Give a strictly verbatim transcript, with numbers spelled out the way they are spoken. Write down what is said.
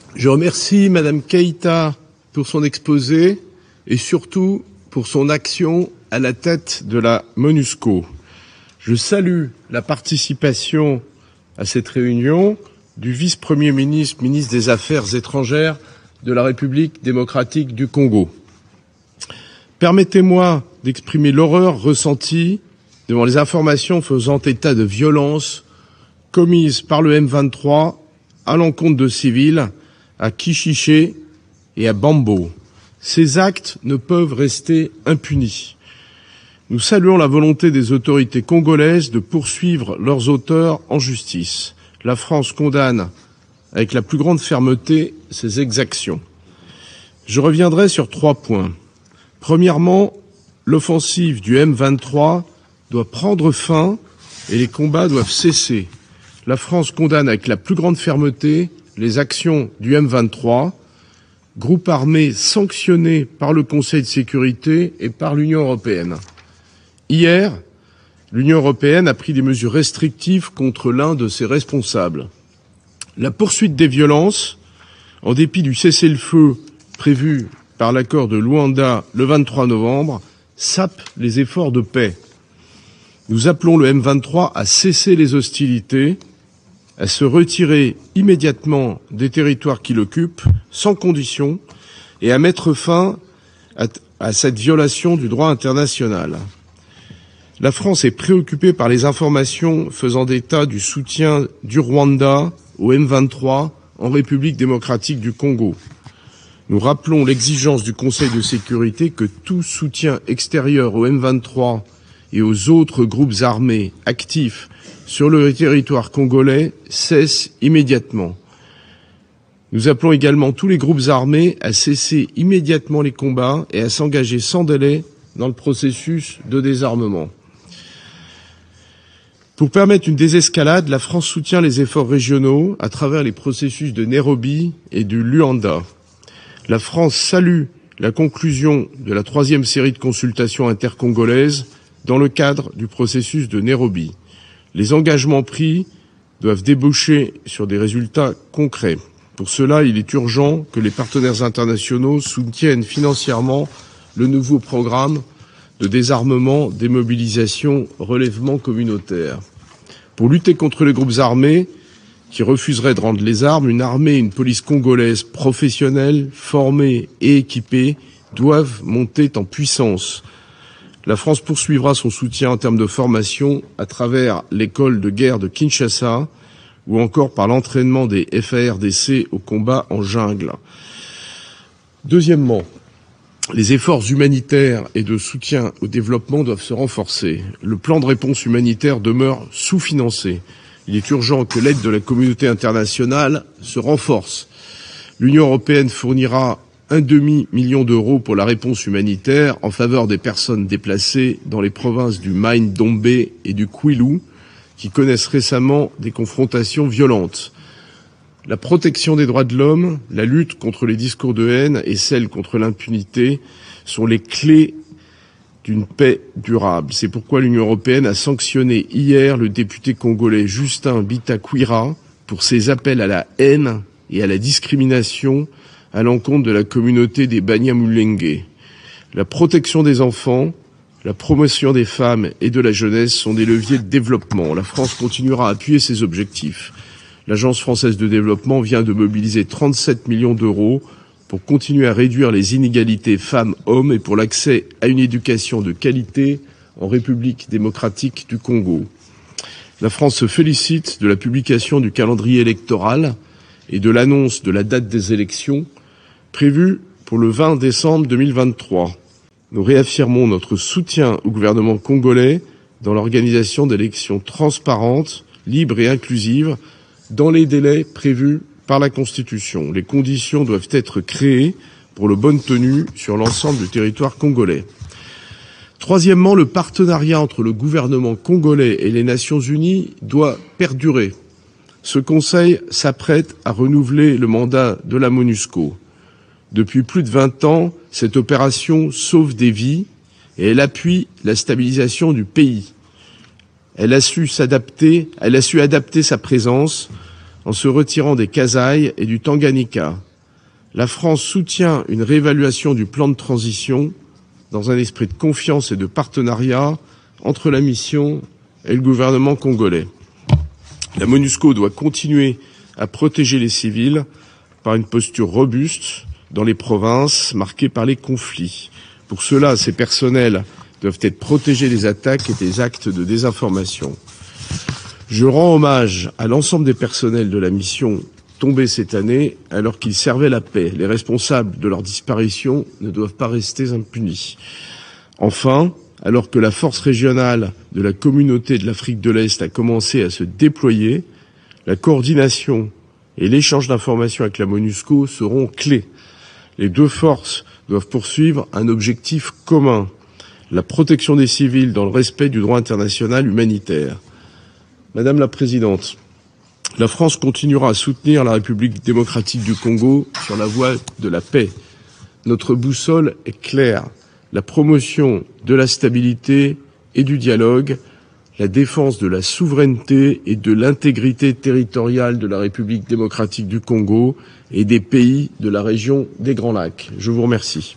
Je remercie Madame Keïta pour son exposé et surtout pour son action à la tête de la MONUSCO. Je salue la participation à cette réunion du vice-premier ministre, ministre des Affaires étrangères de la République démocratique du Congo. Permettez-moi d'exprimer l'horreur ressentie devant les informations faisant état de violences commises par le M vingt-trois à l'encontre de civils à Kishiché et à Bambo. Ces actes ne peuvent rester impunis. Nous saluons la volonté des autorités congolaises de poursuivre leurs auteurs en justice. La France condamne avec la plus grande fermeté ces exactions. Je reviendrai sur trois points. Premièrement, l'offensive du M vingt-trois doit prendre fin et les combats doivent cesser. La France condamne avec la plus grande fermeté les actions du M vingt-trois, groupe armé sanctionné par le Conseil de sécurité et par l'Union européenne. Hier, l'Union européenne a pris des mesures restrictives contre l'un de ses responsables. La poursuite des violences, en dépit du cessez-le-feu prévu par l'accord de Luanda le vingt-trois novembre, sape les efforts de paix. Nous appelons le M vingt-trois à cesser les hostilités, à se retirer immédiatement des territoires qu'il occupe, sans condition, et à mettre fin à, à cette violation du droit international. La France est préoccupée par les informations faisant état du soutien du Rwanda au M vingt-trois en République démocratique du Congo. Nous rappelons l'exigence du Conseil de sécurité que tout soutien extérieur au M vingt-trois et aux autres groupes armés actifs sur le territoire congolais cesse immédiatement. Nous appelons également tous les groupes armés à cesser immédiatement les combats et à s'engager sans délai dans le processus de désarmement. Pour permettre une désescalade, la France soutient les efforts régionaux à travers les processus de Nairobi et du Luanda. La France salue la conclusion de la troisième série de consultations intercongolaises dans le cadre du processus de Nairobi. Les engagements pris doivent déboucher sur des résultats concrets. Pour cela, il est urgent que les partenaires internationaux soutiennent financièrement le nouveau programme de désarmement, démobilisation, relèvement communautaire. Pour lutter contre les groupes armés qui refuseraient de rendre les armes, une armée et une police congolaise professionnelles, formées et équipées doivent monter en puissance. La France poursuivra son soutien en termes de formation à travers l'école de guerre de Kinshasa ou encore par l'entraînement des F A R D C au combat en jungle. Deuxièmement, les efforts humanitaires et de soutien au développement doivent se renforcer. Le plan de réponse humanitaire demeure sous-financé. Il est urgent que l'aide de la communauté internationale se renforce. L'Union européenne fournira un demi-million d'euros pour la réponse humanitaire en faveur des personnes déplacées dans les provinces du Maine-Dombe et du Kwilu, qui connaissent récemment des confrontations violentes. La protection des droits de l'homme, la lutte contre les discours de haine et celle contre l'impunité sont les clés d'une paix durable. C'est pourquoi l'Union européenne a sanctionné hier le député congolais Justin Bitakwira pour ses appels à la haine et à la discrimination à l'encontre de la communauté des Banyamulenge. La protection des enfants, la promotion des femmes et de la jeunesse sont des leviers de développement. La France continuera à appuyer ces objectifs. L'Agence française de développement vient de mobiliser trente-sept millions d'euros pour continuer à réduire les inégalités femmes-hommes et pour l'accès à une éducation de qualité en République démocratique du Congo. La France se félicite de la publication du calendrier électoral et de l'annonce de la date des élections prévue pour le vingt décembre deux mille vingt-trois. Nous réaffirmons notre soutien au gouvernement congolais dans l'organisation d'élections transparentes, libres et inclusives dans les délais prévus par la Constitution. Les conditions doivent être créées pour le bonne tenue sur l'ensemble du territoire congolais. Troisièmement, le partenariat entre le gouvernement congolais et les Nations unies doit perdurer. Ce Conseil s'apprête à renouveler le mandat de la MONUSCO. Depuis plus de vingt ans, cette opération sauve des vies et elle appuie la stabilisation du pays. Elle a su s'adapter, elle a su adapter sa présence en se retirant des Kasaï et du Tanganyika. La France soutient une réévaluation du plan de transition dans un esprit de confiance et de partenariat entre la mission et le gouvernement congolais. La MONUSCO doit continuer à protéger les civils par une posture robuste dans les provinces marquées par les conflits. Pour cela, ces personnels doivent être protégés des attaques et des actes de désinformation. Je rends hommage à l'ensemble des personnels de la mission tombés cette année alors qu'ils servaient la paix. Les responsables de leur disparition ne doivent pas rester impunis. Enfin, alors que la force régionale de la communauté de l'Afrique de l'Est a commencé à se déployer, la coordination et l'échange d'informations avec la MONUSCO seront clés. Les deux forces doivent poursuivre un objectif commun, la protection des civils dans le respect du droit international humanitaire. Madame la Présidente, la France continuera à soutenir la République démocratique du Congo sur la voie de la paix. Notre boussole est claire, la promotion de la stabilité et du dialogue, la défense de la souveraineté et de l'intégrité territoriale de la République démocratique du Congo et des pays de la région des Grands Lacs. Je vous remercie.